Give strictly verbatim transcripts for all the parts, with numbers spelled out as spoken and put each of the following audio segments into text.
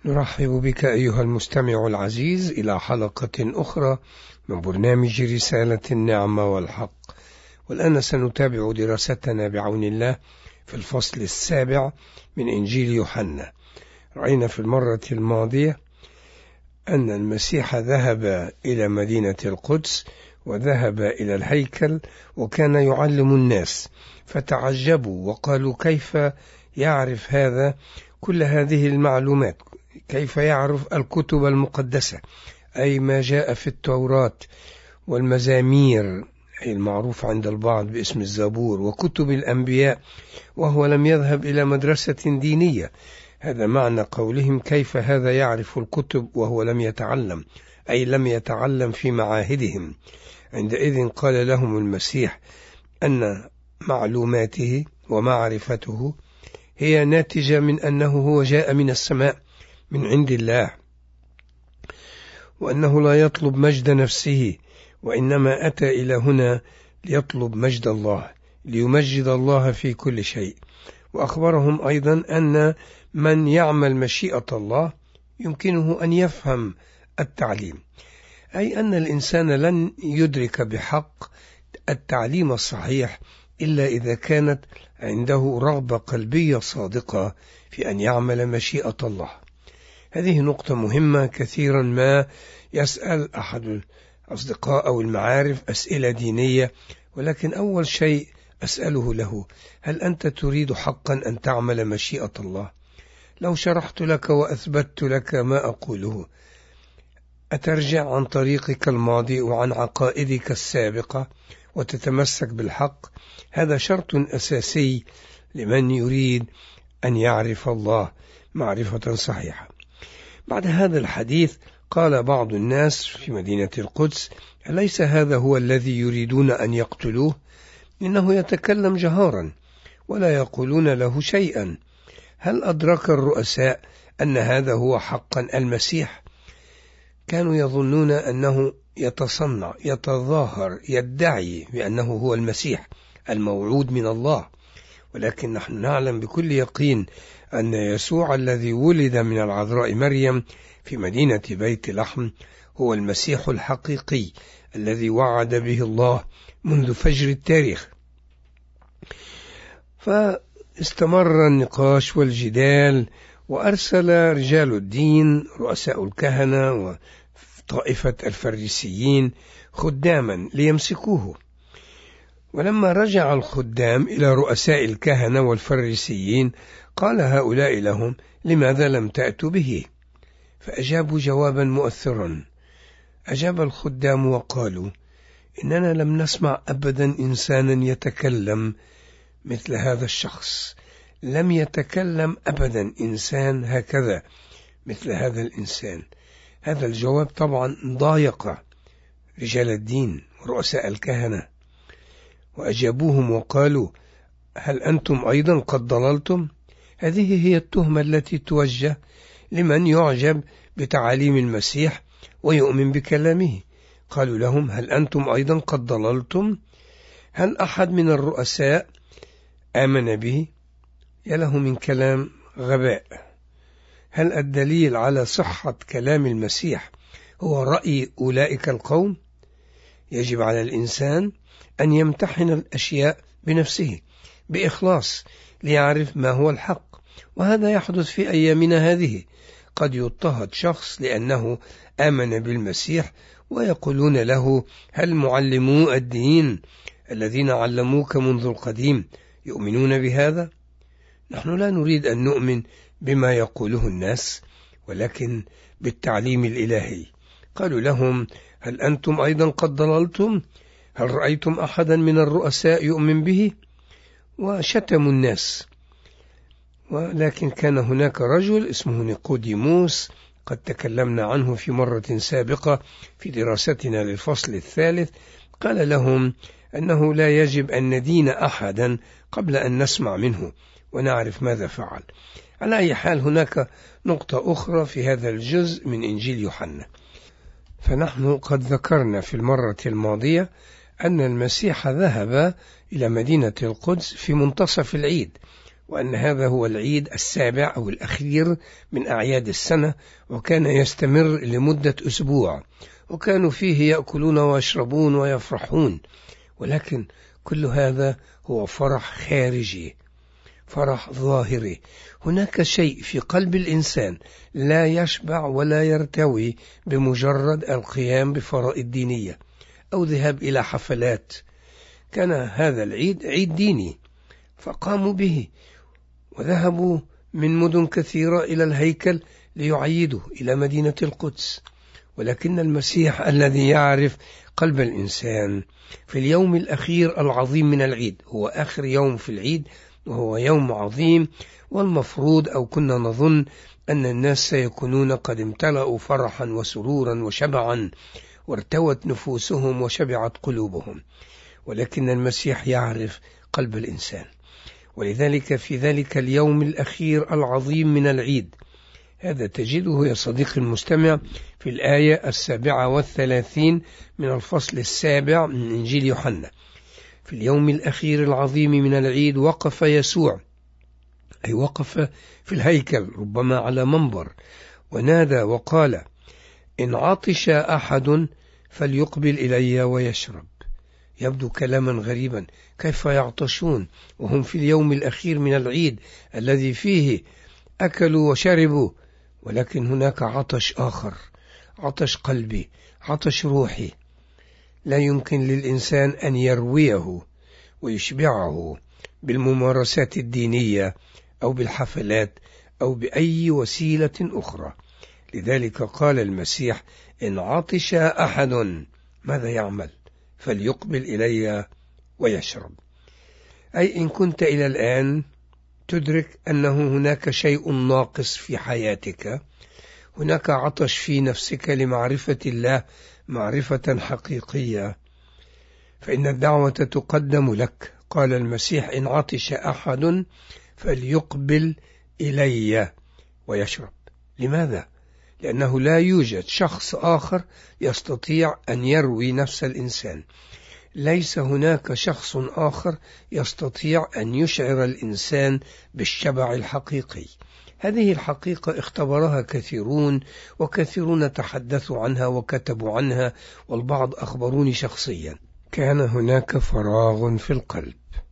نرحب بك أيها المستمع العزيز إلى حلقة أخرى من برنامج رسالة النعمة والحق، والآن سنتابع دراستنا بعون الله في الفصل السابع من إنجيل يوحنا. رأينا في المرة الماضية أن المسيح ذهب إلى مدينة القدس وذهب إلى الهيكل وكان يعلم الناس، فتعجبوا وقالوا: كيف يعرف هذا كل هذه المعلومات؟ كيف يعرف الكتب المقدسة، أي ما جاء في التوراة والمزامير، أي المعروف عند البعض باسم الزبور، وكتب الأنبياء، وهو لم يذهب إلى مدرسة دينية؟ هذا معنى قولهم: كيف هذا يعرف الكتب وهو لم يتعلم، أي لم يتعلم في معاهدهم. عندئذ قال لهم المسيح أن معلوماته ومعرفته هي ناتجة من أنه هو جاء من السماء من عند الله، وأنه لا يطلب مجد نفسه، وإنما أتى إلى هنا ليطلب مجد الله، ليمجد الله في كل شيء. وأخبرهم أيضا أن من يعمل مشيئة الله يمكنه أن يفهم التعليم، أي أن الإنسان لن يدرك بحق التعليم الصحيح إلا إذا كانت عنده رغبة قلبية صادقة في أن يعمل مشيئة الله. هذه نقطة مهمة. كثيرا ما يسأل أحد الأصدقاء أو المعارف أسئلة دينية، ولكن أول شيء أسأله له: هل أنت تريد حقا أن تعمل مشيئة الله؟ لو شرحت لك وأثبت لك ما أقوله، أترجع عن طريقك الماضي وعن عقائدك السابقة وتتمسك بالحق؟ هذا شرط أساسي لمن يريد أن يعرف الله معرفة صحيحة. بعد هذا الحديث قال بعض الناس في مدينة القدس: أليس هذا هو الذي يريدون أن يقتلوه؟ إنه يتكلم جهارا ولا يقولون له شيئا. هل أدرك الرؤساء أن هذا هو حقا المسيح؟ كانوا يظنون أنه يتصنع، يتظاهر، يدعي بأنه هو المسيح الموعود من الله، ولكن نحن نعلم بكل يقين أن يسوع الذي ولد من العذراء مريم في مدينة بيت لحم هو المسيح الحقيقي الذي وعد به الله منذ فجر التاريخ. فاستمر النقاش والجدال، وأرسل رجال الدين رؤساء الكهنة وطائفة الفريسيين خداما ليمسكوه. ولما رجع الخدام إلى رؤساء الكهنة والفريسيين قال هؤلاء لهم: لماذا لم تأتوا به؟ فأجابوا جوابا مؤثرا. أجاب الخدام وقالوا: إننا لم نسمع أبدا إنسانا يتكلم مثل هذا الشخص، لم يتكلم أبدا إنسان هكذا مثل هذا الإنسان. هذا الجواب طبعا ضايق رجال الدين ورؤساء الكهنة، وأجابوهم وقالوا: هل أنتم أيضا قد ضللتم؟ هذه هي التهمة التي توجه لمن يعجب بتعاليم المسيح ويؤمن بكلامه. قالوا لهم: هل أنتم أيضا قد ضللتم؟ هل أحد من الرؤساء آمن به؟ يا له من كلام غباء. هل الدليل على صحة كلام المسيح هو رأي أولئك القوم؟ يجب على الإنسان أن يمتحن الأشياء بنفسه بإخلاص ليعرف ما هو الحق، وهذا يحدث في أيامنا هذه. قد يضطهد شخص لأنه آمن بالمسيح ويقولون له: هل معلمو الدين الذين علموك منذ القديم يؤمنون بهذا؟ نحن لا نريد أن نؤمن بما يقوله الناس، ولكن بالتعليم الإلهي. قالوا لهم: هل أنتم أيضا قد ضللتم؟ هل رأيتم أحدا من الرؤساء يؤمن به؟ وشتموا الناس. ولكن كان هناك رجل اسمه نيقوديموس، قد تكلمنا عنه في مرة سابقة في دراستنا للفصل الثالث، قال لهم أنه لا يجب أن ندين أحدا قبل أن نسمع منه ونعرف ماذا فعل. على أي حال، هناك نقطة أخرى في هذا الجزء من إنجيل يوحنا. فنحن قد ذكرنا في المرة الماضية أن المسيح ذهب إلى مدينة القدس في منتصف العيد، وأن هذا هو العيد السابع أو الأخير من أعياد السنة، وكان يستمر لمدة أسبوع، وكانوا فيه يأكلون ويشربون ويفرحون. ولكن كل هذا هو فرح خارجي، فرح ظاهري. هناك شيء في قلب الإنسان لا يشبع ولا يرتوي بمجرد القيام بفرائض دينية أو ذهاب إلى حفلات. كان هذا العيد عيد ديني، فقاموا به وذهبوا من مدن كثيرة إلى الهيكل ليعيدوا إلى مدينة القدس. ولكن المسيح الذي يعرف قلب الإنسان في اليوم الأخير العظيم من العيد، هو آخر يوم في العيد وهو يوم عظيم، والمفروض أو كنا نظن أن الناس سيكونون قد امتلأوا فرحا وسرورا وشبعا وارتوت نفوسهم وشبعت قلوبهم. ولكن المسيح يعرف قلب الإنسان، ولذلك في ذلك اليوم الأخير العظيم من العيد، هذا تجده يا صديقي المستمع في الآية السابعة والثلاثين من الفصل السابع من إنجيل يوحنا. في اليوم الأخير العظيم من العيد وقف يسوع، أي وقف في الهيكل ربما على منبر، ونادى وقال: إن عطش أحد فليقبل إلي ويشرب. يبدو كلاما غريبا، كيف يعطشون وهم في اليوم الأخير من العيد الذي فيه أكلوا وشربوا؟ ولكن هناك عطش آخر، عطش قلبي، عطش روحي، لا يمكن للإنسان أن يرويه ويشبعه بالممارسات الدينية أو بالحفلات أو بأي وسيلة أخرى. لذلك قال المسيح: إن عطش أحد ماذا يعمل؟ فليقبل إلي ويشرب. أي إن كنت إلى الآن تدرك أنه هناك شيء ناقص في حياتك، هناك عطش في نفسك لمعرفة الله معرفة حقيقية، فإن الدعوة تقدم لك. قال المسيح: إن عطش أحد فليقبل إلي ويشرب. لماذا؟ لأنه لا يوجد شخص آخر يستطيع أن يروي نفس الإنسان. ليس هناك شخص آخر يستطيع أن يشعر الإنسان بالشبع الحقيقي. هذه الحقيقة اختبرها كثيرون، وكثيرون تحدثوا عنها وكتبوا عنها، والبعض أخبروني شخصيا. كان هناك فراغ في القلب.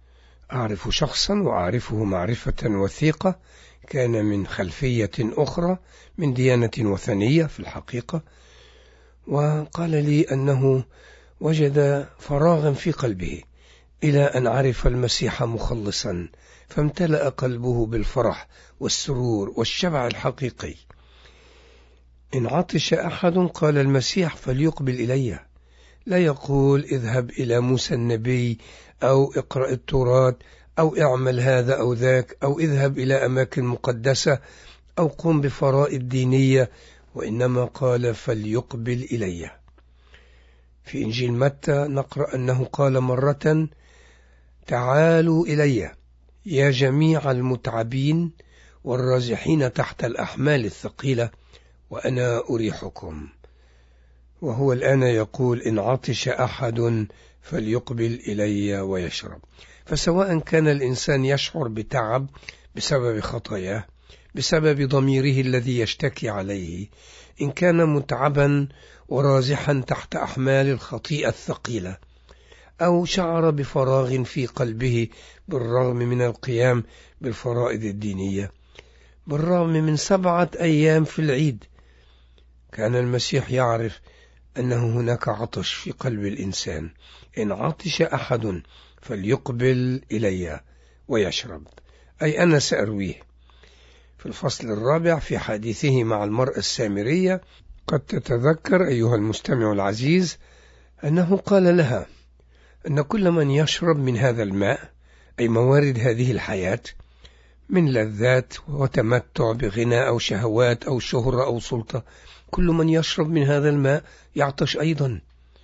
أعرف شخصا وأعرفه معرفة وثيقة، كان من خلفية أخرى، من ديانة وثنية في الحقيقة، وقال لي أنه وجد فراغا في قلبه إلى أن عرف المسيح مخلصا، فامتلأ قلبه بالفرح والسرور والشبع الحقيقي. إن عطش أحد، قال المسيح، فليقبل إلي. لا يقول اذهب إلى موسى النبي أو اقرأ التوراة أو اعمل هذا أو ذاك أو اذهب إلى أماكن مقدسة أو قم بفرائض دينية، وإنما قال فليقبل إلي. في إنجيل متى نقرأ أنه قال مرة: تعالوا إلي يا جميع المتعبين والرازحين تحت الأحمال الثقيلة وأنا أريحكم. وهو الآن يقول: إن عطش أحد فليقبل إلي ويشرب. فسواء كان الإنسان يشعر بتعب بسبب خطاياه، بسبب ضميره الذي يشتكي عليه، إن كان متعبا ورازحا تحت أحمال الخطيئة الثقيلة، أو شعر بفراغ في قلبه بالرغم من القيام بالفرائض الدينية، بالرغم من سبعة أيام في العيد، كان المسيح يعرف أنه هناك عطش في قلب الإنسان. إن عطش أحد فليقبل إلي ويشرب، أي أنا سأرويه. في الفصل الرابع في حديثه مع المرأة السامرية، قد تتذكر أيها المستمع العزيز أنه قال لها أن كل من يشرب من هذا الماء، أي موارد هذه الحياة من لذات وتمتع بغنى أو شهوات أو شهرة أو سلطة، كل من يشرب من هذا الماء يعطش أيضا،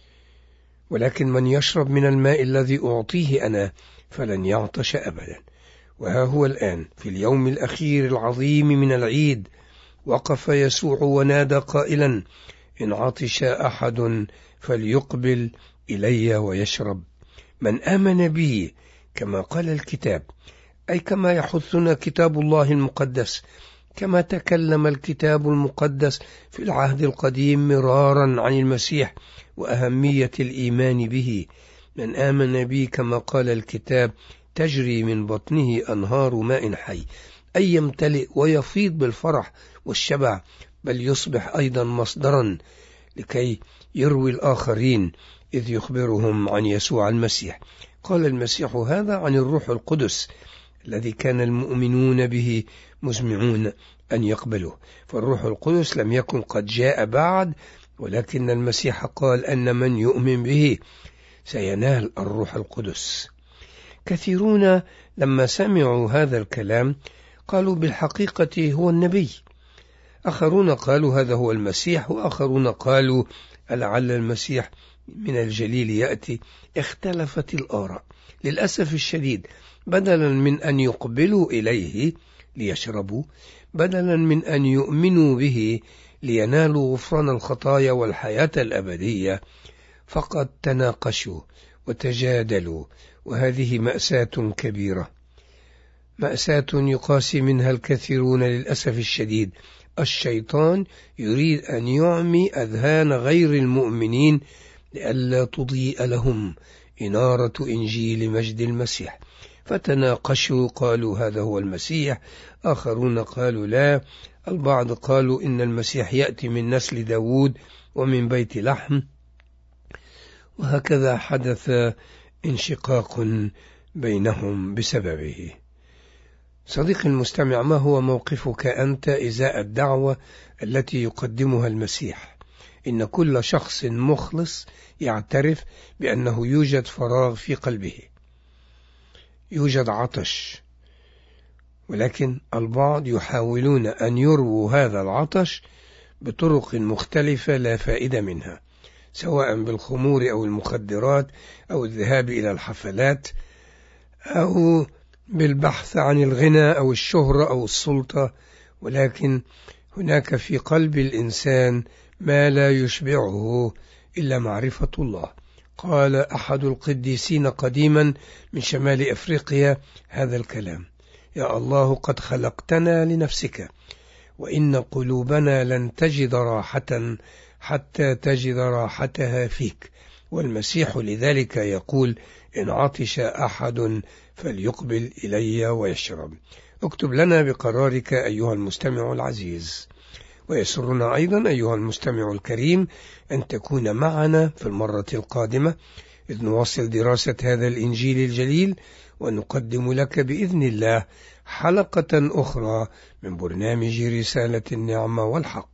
ولكن من يشرب من الماء الذي أعطيه أنا فلن يعطش أبدا. وها هو الآن في اليوم الأخير العظيم من العيد وقف يسوع ونادى قائلا: إن عطش أحد فليقبل إلي ويشرب. من آمن بي كما قال الكتاب: أي كما يحثنا كتاب الله المقدس، كما تكلم الكتاب المقدس في العهد القديم مرارا عن المسيح وأهمية الإيمان به. من آمن بي كما قال الكتاب تجري من بطنه أنهار ماء حي، أي يمتلئ ويفيض بالفرح والشبع، بل يصبح أيضا مصدرا لكي يروي الآخرين إذ يخبرهم عن يسوع المسيح. قال المسيح هذا عن الروح القدس الذي كان المؤمنون به مزمعون أن يقبلوه، فالروح القدس لم يكن قد جاء بعد، ولكن المسيح قال أن من يؤمن به سينال الروح القدس. كثيرون لما سمعوا هذا الكلام قالوا بالحقيقة هو النبي، آخرون قالوا هذا هو المسيح، وآخرون قالوا لعل المسيح من الجليل يأتي. اختلفت الآراء للأسف الشديد، بدلا من أن يقبلوا إليه ليشربوا، بدلا من أن يؤمنوا به لينالوا غفران الخطايا والحياة الأبدية، فقد تناقشوا وتجادلوا، وهذه مأساة كبيرة، مأساة يقاسي منها الكثيرون للأسف الشديد. الشيطان يريد أن يعمي أذهان غير المؤمنين لئلا تضيء لهم إنارة إنجيل مجد المسيح، فتناقشوا قالوا هذا هو المسيح، آخرون قالوا لا، البعض قالوا إن المسيح يأتي من نسل داود ومن بيت لحم، وهكذا حدث انشقاق بينهم بسببه. صديقي المستمع، ما هو موقفك أنت إزاء الدعوة التي يقدمها المسيح؟ إن كل شخص مخلص يعترف بأنه يوجد فراغ في قلبه، يوجد عطش، ولكن البعض يحاولون أن يرووا هذا العطش بطرق مختلفة لا فائدة منها، سواء بالخمور أو المخدرات أو الذهاب إلى الحفلات أو بالبحث عن الغنى أو الشهرة أو السلطة، ولكن هناك في قلب الإنسان ما لا يشبعه إلا معرفة الله. قال أحد القديسين قديما من شمال أفريقيا هذا الكلام: يا الله قد خلقتنا لنفسك، وإن قلوبنا لن تجد راحة حتى تجد راحتها فيك. والمسيح لذلك يقول: إن عطش أحد فليقبل إلي ويشرب. اكتب لنا بقرارك أيها المستمع العزيز، ويسرنا أيضا أيها المستمع الكريم أن تكون معنا في المرة القادمة إذ نواصل دراسة هذا الإنجيل الجليل، ونقدم لك بإذن الله حلقة أخرى من برنامج رسالة النعمة والحق.